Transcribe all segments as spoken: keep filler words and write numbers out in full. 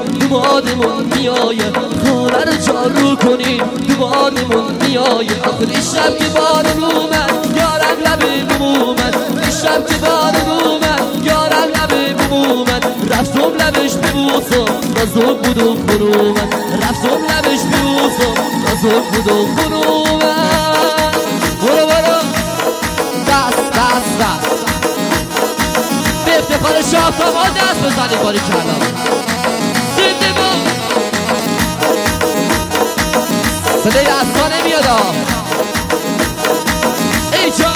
تو بادمون میایه، خانه رو جارو کنی تو بادمون میایه. آخه دیشب که بارون اومد یارم لبه بوم اومد، دیشب که بارون اومد یارم لبه بوم اومد. رفتم لبش ببوسم نازک بود و خون اومد، رفتم لبش ببوسم نازک بود و خون اومد. برو برو دست دست دست به افتخار شاه کمال دست بزنید باری کلا زنده بود. صدای دستا نمیاد ای جان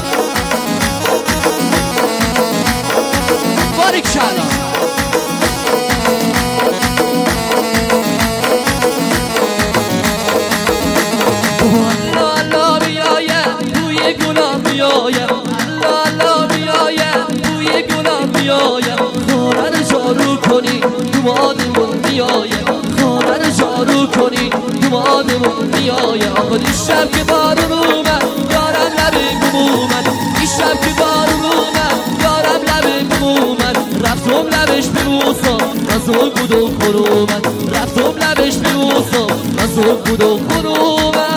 باری کلا. الله الله میایه بوی گلاب میایه، الله الله میایه بوی گلاب میایه. خانه رو جارو کنی تو بادمون میایه، خانه رو جارو کنی تو بادمون میایه. آخه دیشب که بارون اومد یارم لبه بوم اومد، دیشب که بارون اومد یارم لبه بوم اومد. رفتم لبش ببوسم نازک بود و خون اومد، رفتم لبش ببوسم نازک بود و خون اومد.